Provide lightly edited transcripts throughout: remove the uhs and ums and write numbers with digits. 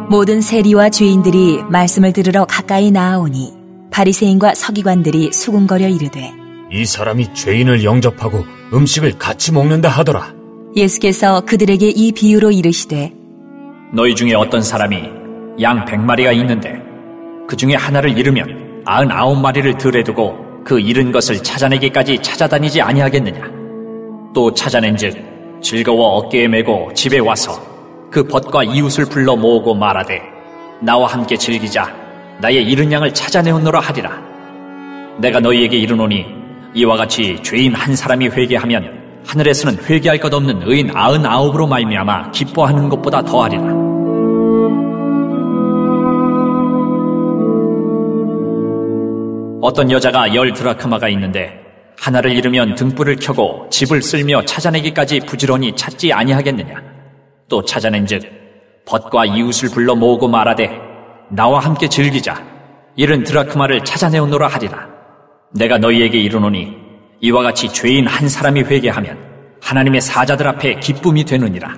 모든 세리와 죄인들이 말씀을 들으러 가까이 나아오니 바리새인과 서기관들이 수군거려 이르되 이 사람이 죄인을 영접하고 음식을 같이 먹는다 하더라. 예수께서 그들에게 이 비유로 이르시되 너희 중에 어떤 사람이 양 100마리가 있는데 그 중에 하나를 잃으면 99마리를 들에 두고 그 잃은 것을 찾아내기까지 찾아다니지 아니하겠느냐. 또 찾아낸즉 즐거워 어깨에 메고 집에 와서 그 벗과 이웃을 불러 모으고 말하되 나와 함께 즐기자. 나의 잃은 양을 찾아내었노라 하리라. 내가 너희에게 이르노니 이와 같이 죄인 한 사람이 회개하면 하늘에서는 회개할 것 없는 의인 99으로 말미암아 기뻐하는 것보다 더하리라. 어떤 여자가 10 드라크마가 있는데 하나를 잃으면 등불을 켜고 집을 쓸며 찾아내기까지 부지런히 찾지 아니하겠느냐. 또 찾아낸즉 벗과 이웃을 불러 모으고 말하되 나와 함께 즐기자. 잃은 드라크마를 찾아내었노라 하리라. 내가 너희에게 이르노니 이와 같이 죄인 한 사람이 회개하면 하나님의 사자들 앞에 기쁨이 되느니라.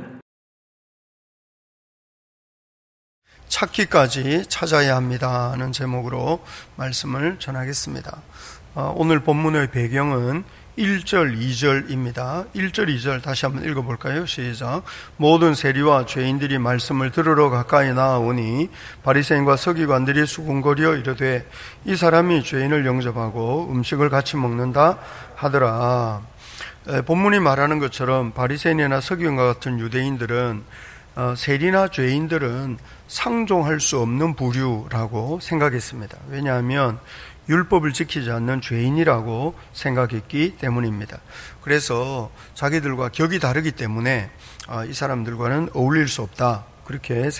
찾기까지 찾아야 합니다는 제목으로 말씀을 전하겠습니다. 오늘 본문의 배경은 1절, 2절입니다. 1절, 2절 다시 한번 읽어볼까요? 시작. 모든 세리와 죄인들이 말씀을 들으러 가까이 나아오니 바리새인과 서기관들이 수군거려 이르되 이 사람이 죄인을 영접하고 음식을 같이 먹는다 하더라. 본문이 말하는 것처럼 바리새인이나 서기관과 같은 유대인들은 세리나 죄인들은 상종할 수 없는 부류라고 생각했습니다. 왜냐하면 율법을 지키지 않는 죄인이라고 생각했기 때문입니다. 그래서 자기들과 격이 다르기 때문에 이 사람들과는 어울릴 수 없다 그렇게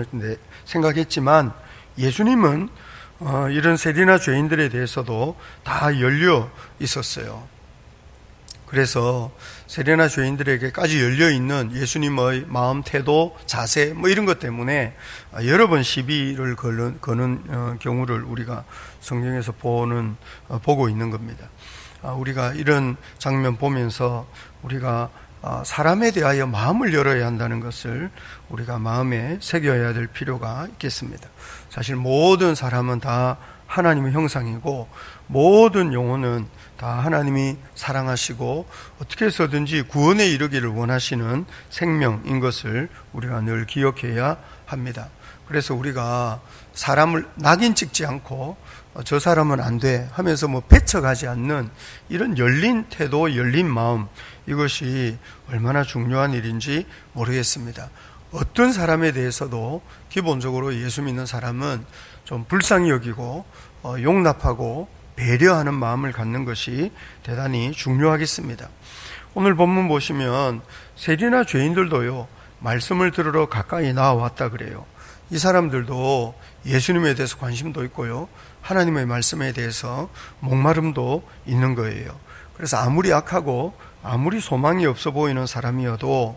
생각했지만 예수님은 이런 세리나 죄인들에 대해서도 다 열려 있었어요. 그래서 세리나 죄인들에게까지 열려있는 예수님의 마음, 태도, 자세 이런 것 때문에 여러 번 시비를 거는 경우를 우리가 성경에서 보고 있는 겁니다. 우리가 이런 장면 보면서 우리가 사람에 대하여 마음을 열어야 한다는 것을 우리가 마음에 새겨야 될 필요가 있겠습니다. 사실 모든 사람은 다 하나님의 형상이고 모든 영혼은 다 하나님이 사랑하시고 어떻게 해서든지 구원에 이르기를 원하시는 생명인 것을 우리가 늘 기억해야 합니다. 그래서 우리가 사람을 낙인 찍지 않고 저 사람은 안 돼 하면서 배척하지 않는 이런 열린 태도, 열린 마음, 이것이 얼마나 중요한 일인지 모르겠습니다. 어떤 사람에 대해서도 기본적으로 예수 믿는 사람은 좀 불쌍히 여기고 용납하고 배려하는 마음을 갖는 것이 대단히 중요하겠습니다. 오늘 본문 보시면 세리나 죄인들도요, 말씀을 들으러 가까이 나와왔다 그래요. 이 사람들도 예수님에 대해서 관심도 있고요, 하나님의 말씀에 대해서 목마름도 있는 거예요. 그래서 아무리 악하고 아무리 소망이 없어 보이는 사람이어도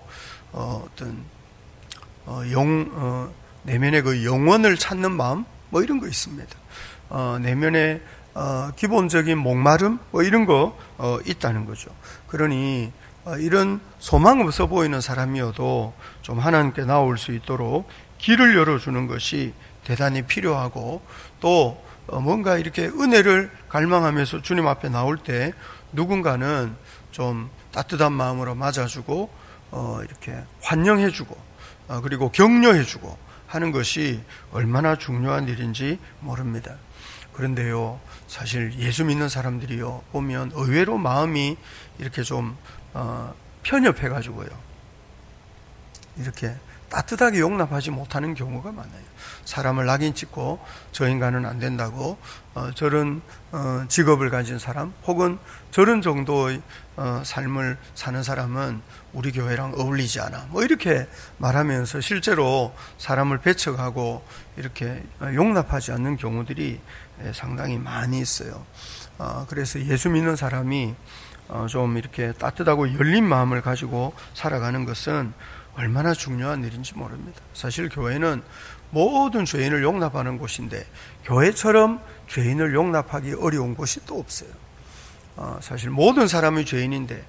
내면의 그 영원을 찾는 마음 이런 거 있습니다. 내면에 기본적인 목마름 이런 거 있다는 거죠. 그러니 이런 소망 없어 보이는 사람이어도 좀 하나님께 나올 수 있도록 길을 열어주는 것이 대단히 필요하고, 또 뭔가 이렇게 은혜를 갈망하면서 주님 앞에 나올 때 누군가는 좀 따뜻한 마음으로 맞아주고 이렇게 환영해주고 그리고 격려해주고 하는 것이 얼마나 중요한 일인지 모릅니다. 그런데요, 사실 예수 믿는 사람들이요, 보면 의외로 마음이 이렇게 좀 편협해가지고요, 이렇게 따뜻하게 용납하지 못하는 경우가 많아요. 사람을 낙인 찍고 저 인간은 안 된다고, 저런 직업을 가진 사람 혹은 저런 정도의 삶을 사는 사람은 우리 교회랑 어울리지 않아 이렇게 말하면서 실제로 사람을 배척하고 이렇게 용납하지 않는 경우들이 상당히 많이 있어요. 그래서 예수 믿는 사람이 좀 이렇게 따뜻하고 열린 마음을 가지고 살아가는 것은 얼마나 중요한 일인지 모릅니다. 사실 교회는 모든 죄인을 용납하는 곳인데 교회처럼 죄인을 용납하기 어려운 곳이 또 없어요. 사실 모든 사람이 죄인인데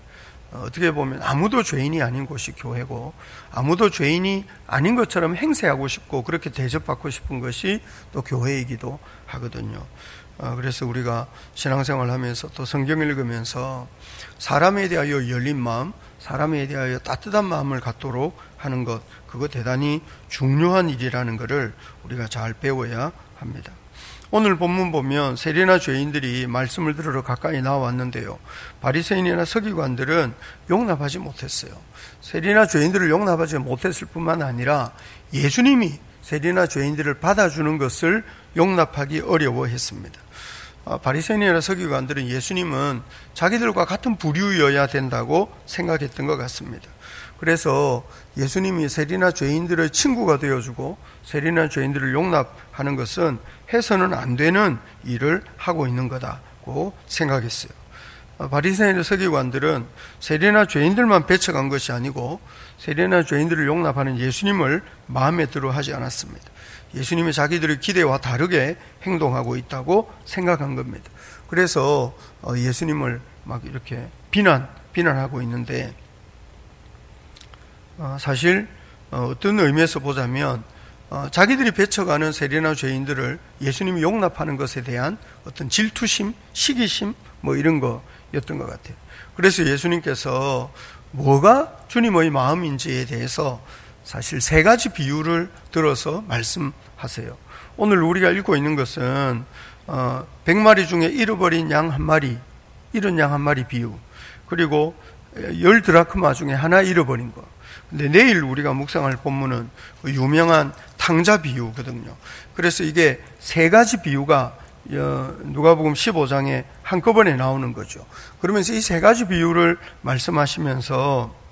어떻게 보면 아무도 죄인이 아닌 곳이 교회고, 아무도 죄인이 아닌 것처럼 행세하고 싶고 그렇게 대접받고 싶은 것이 또 교회이기도 하거든요. 그래서 우리가 신앙생활 하면서 또 성경 읽으면서 사람에 대하여 열린 마음, 사람에 대하여 따뜻한 마음을 갖도록 하는 것, 그거 대단히 중요한 일이라는 것을 우리가 잘 배워야 합니다. 오늘 본문 보면 세리나 죄인들이 말씀을 들으러 가까이 나왔는데요, 바리새인이나 서기관들은 용납하지 못했어요. 세리나 죄인들을 용납하지 못했을 뿐만 아니라 예수님이 세리나 죄인들을 받아주는 것을 용납하기 어려워했습니다. 바리새인이나 서기관들은 예수님은 자기들과 같은 부류여야 된다고 생각했던 것 같습니다. 그래서 예수님이 세리나 죄인들의 친구가 되어주고 세리나 죄인들을 용납하는 것은 해서는 안 되는 일을 하고 있는 거다고 생각했어요. 바리새인의 서기관들은 세리나 죄인들만 배척한 것이 아니고 세리나 죄인들을 용납하는 예수님을 마음에 들어 하지 않았습니다. 예수님이 자기들의 기대와 다르게 행동하고 있다고 생각한 겁니다. 그래서 예수님을 막 이렇게 비난하고 있는데, 사실 어떤 의미에서 보자면 자기들이 배척하는 세리나 죄인들을 예수님이 용납하는 것에 대한 어떤 질투심, 시기심 이런 거였던 것 같아요. 그래서 예수님께서 뭐가 주님의 마음인지에 대해서 사실 3가지 비유를 들어서 말씀하세요. 오늘 우리가 읽고 있는 것은 100마리 중에 잃어버린 양 1마리, 잃은 양 1마리 비유, 그리고 10드라크마 중에 하나 잃어버린 거. 근데 내일 우리가 묵상할 본문은 그 유명한 탕자 비유거든요. 그래서 이게 3가지 비유가 누가복음 15장에 한꺼번에 나오는 거죠. 그러면서 이 3가지 비유를 말씀하시면서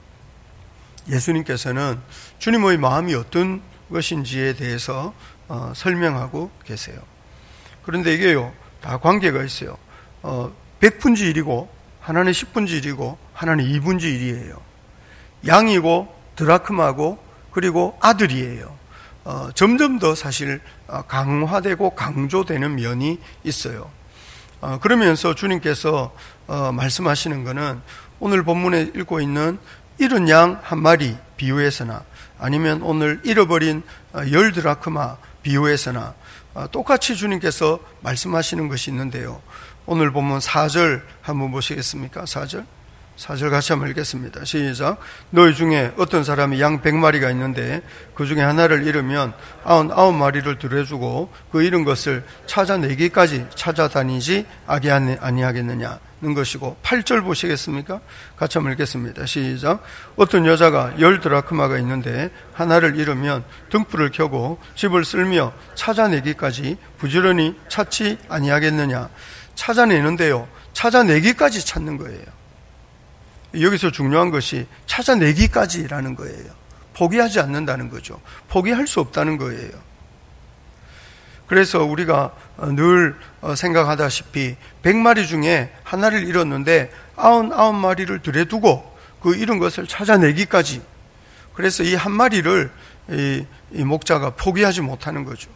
예수님께서는 주님의 마음이 어떤 것인지에 대해서 설명하고 계세요. 그런데 이게요, 다 관계가 있어요. 100분지 1이고 하나는 10분지 1이고 하나는 2분지 1이에요. 양이고 드라크마고 그리고 아들이에요. 점점 더 사실 강화되고 강조되는 면이 있어요. 그러면서 주님께서 말씀하시는 것은 오늘 본문에 읽고 있는 잃은 양 1마리 비유에서나 아니면 오늘 잃어버린 10드라크마 비유에서나 똑같이 주님께서 말씀하시는 것이 있는데요, 오늘 본문 4절 한번 보시겠습니까? 4절 같이 한번 읽겠습니다. 시작. 너희 중에 어떤 사람이 양 100마리가 있는데 그 중에 하나를 잃으면 99마리를 들여주고 그 잃은 것을 찾아내기까지 찾아다니지 아니하겠느냐는 것이고, 8절 보시겠습니까? 같이 한번 읽겠습니다. 시작. 어떤 여자가 10드라크마가 있는데 하나를 잃으면 등불을 켜고 집을 쓸며 찾아내기까지 부지런히 찾지 아니하겠느냐. 찾아내는데요, 찾아내기까지 찾는 거예요. 여기서 중요한 것이 찾아내기까지라는 거예요. 포기하지 않는다는 거죠. 포기할 수 없다는 거예요. 그래서 우리가 늘 생각하다시피 100마리 중에 하나를 잃었는데 99마리를 들여두고 그 잃은 것을 찾아내기까지, 그래서 이 1마리를 이 목자가 포기하지 못하는 거죠.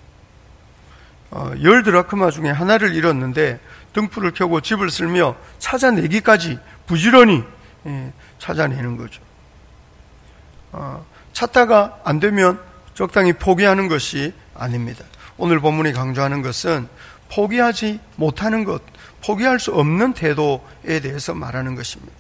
10드라크마 중에 하나를 잃었는데 등불을 켜고 집을 쓸며 찾아내기까지 부지런히 찾아내는 거죠. 찾다가 안 되면 적당히 포기하는 것이 아닙니다. 오늘 본문이 강조하는 것은 포기하지 못하는 것, 포기할 수 없는 태도에 대해서 말하는 것입니다.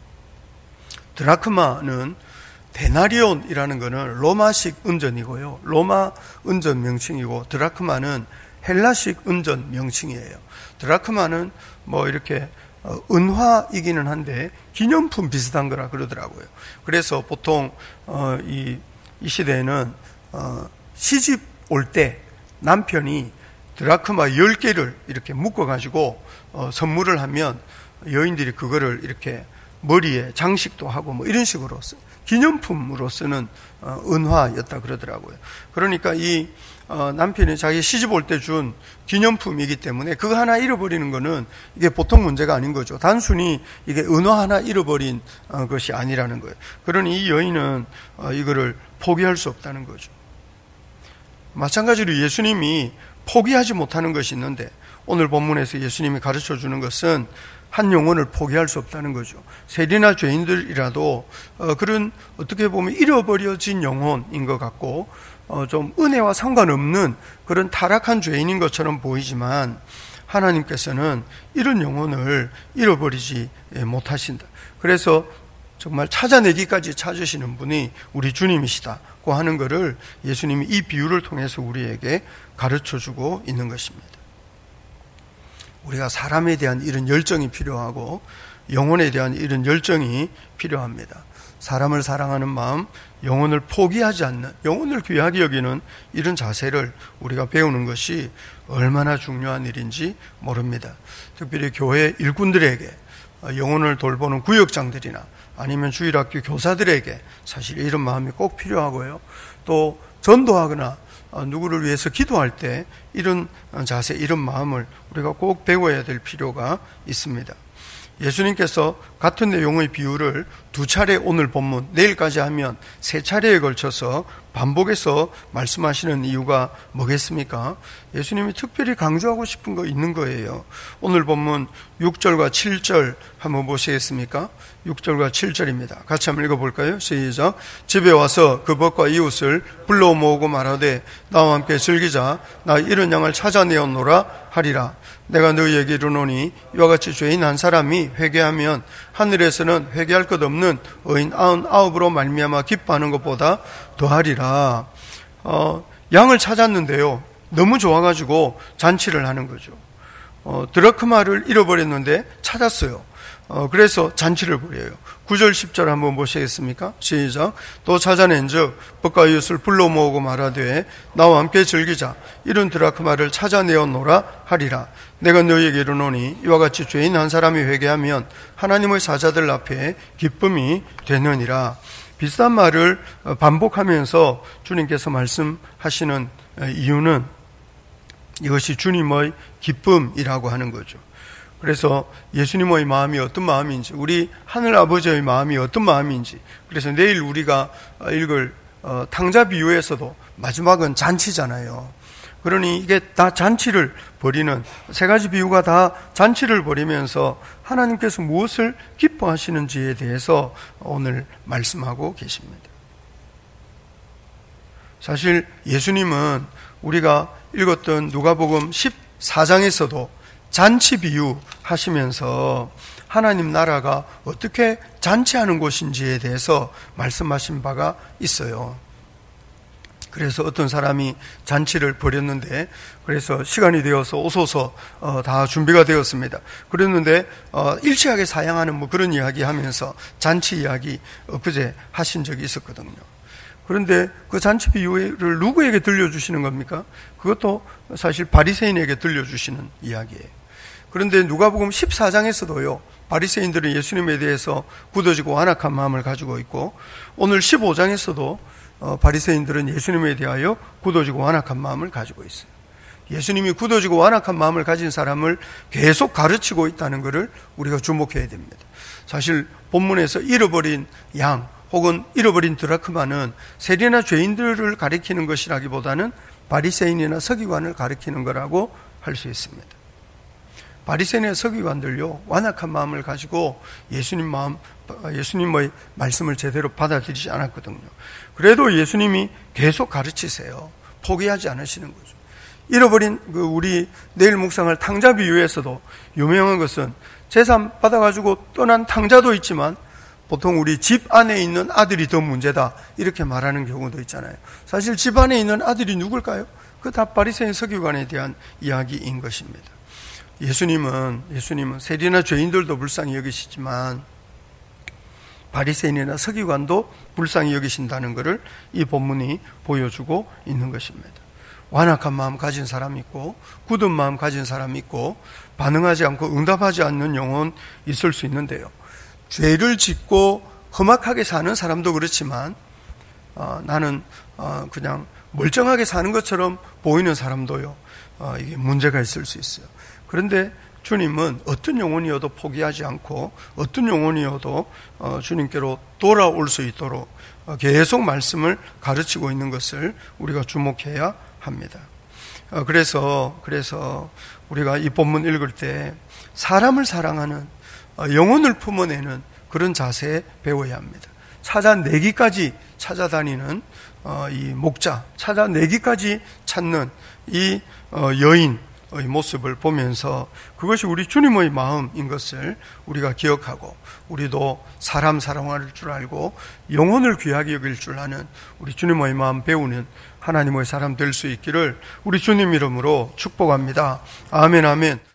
드라크마는 데나리온이라는 것은 로마식 은전이고요, 로마 은전 명칭이고, 드라크마는 헬라식 은전 명칭이에요. 드라크마는 이렇게 은화이기는 한데 기념품 비슷한 거라 그러더라고요. 그래서 보통 이 시대에는 시집 올 때 남편이 드라크마 10개를 이렇게 묶어가지고 선물을 하면 여인들이 그거를 이렇게 머리에 장식도 하고 이런 식으로 기념품으로 쓰는 은화였다 그러더라고요. 그러니까 이 남편이 자기 시집 올 때 준 기념품이기 때문에 그거 하나 잃어버리는 거는 이게 보통 문제가 아닌 거죠. 단순히 이게 은화 하나 잃어버린 것이 아니라는 거예요. 그러니 이 여인은 이거를 포기할 수 없다는 거죠. 마찬가지로 예수님이 포기하지 못하는 것이 있는데, 오늘 본문에서 예수님이 가르쳐 주는 것은 한 영혼을 포기할 수 없다는 거죠. 세리나 죄인들이라도 그런 어떻게 보면 잃어버려진 영혼인 것 같고 좀 은혜와 상관없는 그런 타락한 죄인인 것처럼 보이지만 하나님께서는 이런 영혼을 잃어버리지 못하신다. 그래서 정말 찾아내기까지 찾으시는 분이 우리 주님이시다고 하는 것을 예수님이 이 비유를 통해서 우리에게 가르쳐주고 있는 것입니다. 우리가 사람에 대한 이런 열정이 필요하고 영혼에 대한 이런 열정이 필요합니다. 사람을 사랑하는 마음, 영혼을 포기하지 않는, 영혼을 귀하게 여기는 이런 자세를 우리가 배우는 것이 얼마나 중요한 일인지 모릅니다. 특별히 교회 일꾼들에게, 영혼을 돌보는 구역장들이나 아니면 주일학교 교사들에게 사실 이런 마음이 꼭 필요하고요. 또 전도하거나 누구를 위해서 기도할 때 이런 자세, 이런 마음을 우리가 꼭 배워야 될 필요가 있습니다. 예수님께서 같은 내용의 비유를 2차례 오늘 본문, 내일까지 하면 3차례에 걸쳐서 반복해서 말씀하시는 이유가 뭐겠습니까? 예수님이 특별히 강조하고 싶은 거 있는 거예요. 오늘 본문 6절과 7절 한번 보시겠습니까? 6절과 7절입니다. 같이 한번 읽어볼까요? 시작. 집에 와서 그 벗과 이웃을 불러 모으고 말하되 나와 함께 즐기자. 나 이런 양을 찾아내었노라 하리라. 내가 너희에게 이르노니 이와 같이 죄인 한 사람이 회개하면 하늘에서는 회개할 것 없는 의인 99으로 말미암아 기뻐하는 것보다 더하리라. 양을 찾았는데요, 너무 좋아가지고 잔치를 하는 거죠. 드라크마를 잃어버렸는데 찾았어요. 그래서 잔치를 벌여요. 9절 10절 한번 보시겠습니까? 시작. 또 찾아낸 즉 벗과 이웃을 불러 모으고 말하되 나와 함께 즐기자. 이런 드라크마를 찾아내었노라 하리라. 내가 너희에게 이르노니 이와 같이 죄인 한 사람이 회개하면 하나님의 사자들 앞에 기쁨이 되느니라. 비슷한 말을 반복하면서 주님께서 말씀하시는 이유는 이것이 주님의 기쁨이라고 하는 거죠. 그래서 예수님의 마음이 어떤 마음인지, 우리 하늘 아버지의 마음이 어떤 마음인지, 그래서 내일 우리가 읽을 탕자 비유에서도 마지막은 잔치잖아요. 그러니 이게 다 잔치를 벌이는, 3가지 비유가 다 잔치를 벌이면서 하나님께서 무엇을 기뻐하시는지에 대해서 오늘 말씀하고 계십니다. 사실 예수님은 우리가 읽었던 누가복음 14장에서도 잔치 비유 하시면서 하나님 나라가 어떻게 잔치하는 곳인지에 대해서 말씀하신 바가 있어요. 그래서 어떤 사람이 잔치를 벌였는데, 그래서 시간이 되어서 오소서 다 준비가 되었습니다. 그랬는데 일치하게 사양하는 뭐 그런 이야기 하면서 잔치 이야기 엊그제 하신 적이 있었거든요. 그런데 그 잔치 비유를 누구에게 들려주시는 겁니까? 그것도 사실 바리새인에게 들려주시는 이야기예요. 그런데 누가복음 14장에서도요, 바리새인들은 예수님에 대해서 굳어지고 완악한 마음을 가지고 있고, 오늘 15장에서도 바리새인들은 예수님에 대하여 굳어지고 완악한 마음을 가지고 있어요. 예수님이 굳어지고 완악한 마음을 가진 사람을 계속 가르치고 있다는 것을 우리가 주목해야 됩니다. 사실 본문에서 잃어버린 양 혹은 잃어버린 드라크마는 세리나 죄인들을 가리키는 것이라기보다는 바리새인이나 서기관을 가리키는 거라고 할 수 있습니다. 바리새인의 서기관들요, 완악한 마음을 가지고 예수님의 말씀을 제대로 받아들이지 않았거든요. 그래도 예수님이 계속 가르치세요. 포기하지 않으시는 거죠. 잃어버린 우리 내일 묵상할 탕자 비유에서도 유명한 것은 재산 받아가지고 떠난 탕자도 있지만 보통 우리 집 안에 있는 아들이 더 문제다 이렇게 말하는 경우도 있잖아요. 사실 집 안에 있는 아들이 누굴까요? 그 다 바리새인 서기관에 대한 이야기인 것입니다. 예수님은 세리나 죄인들도 불쌍히 여기시지만 바리새인이나 서기관도 불쌍히 여기신다는 것을 이 본문이 보여주고 있는 것입니다. 완악한 마음 가진 사람이 있고 굳은 마음 가진 사람이 있고 반응하지 않고 응답하지 않는 영혼 있을 수 있는데요. 죄를 짓고 험악하게 사는 사람도 그렇지만 나는 그냥 멀쩡하게 사는 것처럼 보이는 사람도요, 이게 문제가 있을 수 있어요. 그런데 주님은 어떤 영혼이어도 포기하지 않고 어떤 영혼이어도 주님께로 돌아올 수 있도록 계속 말씀을 가르치고 있는 것을 우리가 주목해야 합니다. 그래서 우리가 이 본문 읽을 때 사람을 사랑하는, 영혼을 품어내는 그런 자세에 배워야 합니다. 찾아내기까지 찾아다니는 이 목자, 찾아내기까지 찾는 이 여인의 모습을 보면서 그것이 우리 주님의 마음인 것을 우리가 기억하고, 우리도 사람 사랑할 줄 알고 영혼을 귀하게 여길 줄 아는 우리 주님의 마음 배우는 하나님의 사람 될 수 있기를 우리 주님 이름으로 축복합니다. 아멘, 아멘.